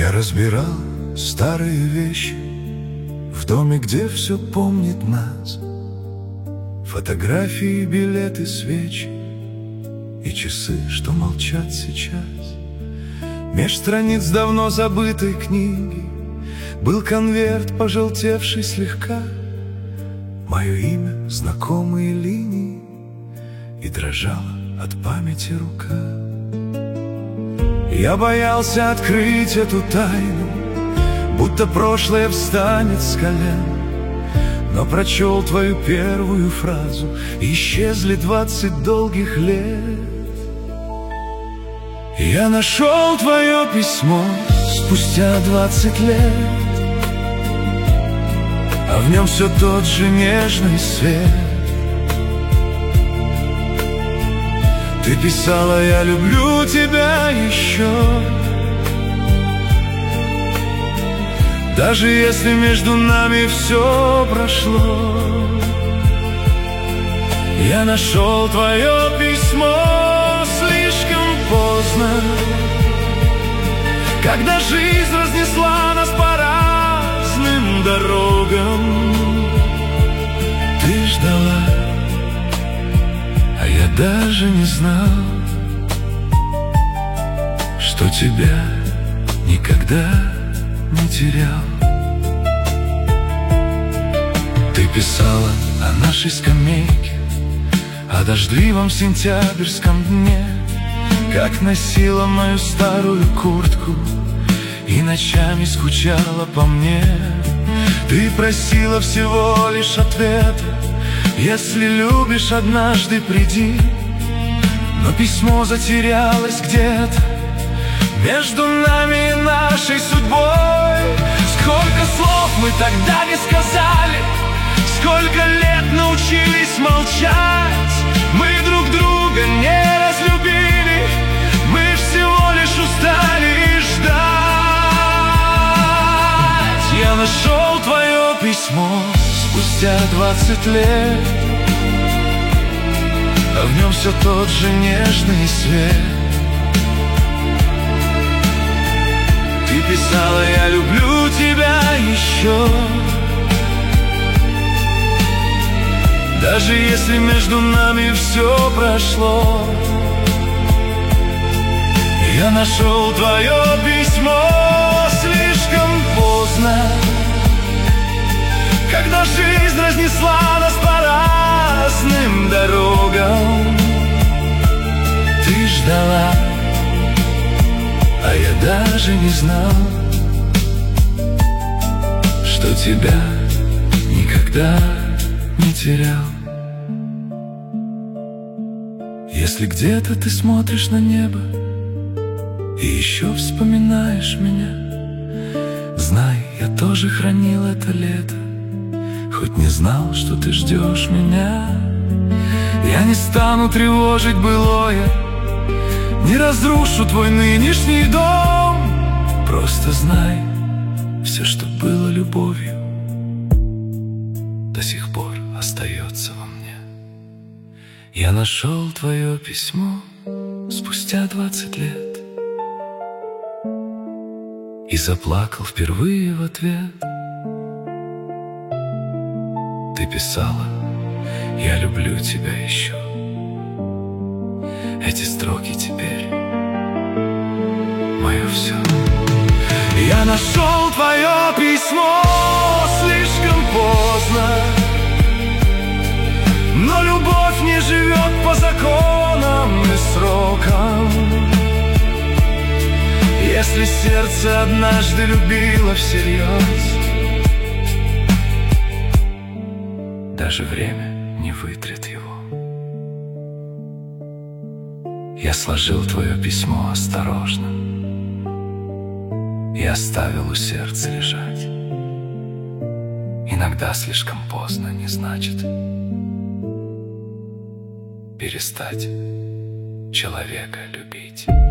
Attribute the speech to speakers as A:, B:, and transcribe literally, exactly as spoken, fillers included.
A: Я разбирал старые вещи в доме, где все помнит нас. Фотографии, билеты, свечи и часы, что молчат сейчас. Меж страниц давно забытой книги был конверт, пожелтевший слегка. Мое имя, знакомые линии, и дрожала от памяти рука. Я боялся открыть эту тайну, будто прошлое встанет с колен. Но прочел твою первую фразу, и исчезли двадцать долгих лет. Я нашел твое письмо спустя двадцать лет, а в нем все тот же нежный свет. Ты писала: я люблю тебя еще, даже если между нами все прошло. Я нашел твое письмо слишком поздно, когда жизнь разнесла нас по разным дорогам. Ты ждала, а я даже не знал, что тебя никогда не терял. Ты писала о нашей скамейке, о дождливом сентябрьском дне, как носила мою старую куртку и ночами скучала по мне. Ты просила всего лишь ответа: если любишь, однажды приди. Но письмо затерялось где-то между нами и нашей судьбой. Сколько слов мы тогда не сказали, сколько лет научились молчать. Мы друг друга не разлюбили, мы всего лишь устали ждать. Я нашел твое письмо спустя двадцать лет, а в нем все тот же нежный свет. Ты писала: я люблю тебя еще, даже если между нами все прошло. Я нашел твое письмо слишком поздно, когда жизнь разнесла нас по разным дорогам. Ты ждала, а я даже не знал, что тебя никогда не терял. Если где-то ты смотришь на небо и еще вспоминаешь меня, знай, я тоже хранил это лето, хоть не знал, что ты ждешь меня. Я не стану тревожить былое, не разрушу твой нынешний дом. Просто знай, все, что было любовью, до сих пор остается во мне. Я нашел твое письмо спустя двадцать лет и заплакал впервые в ответ. Ты писала: я люблю тебя еще. Эти строки теперь мое все. Я нашел твое письмо слишком поздно, но любовь не живет по законам и срокам. Если сердце однажды любило всерьез, даже время не вытрет его. Я сложил твое письмо осторожно и оставил у сердца лежать. Иногда слишком поздно не значит перестать человека любить.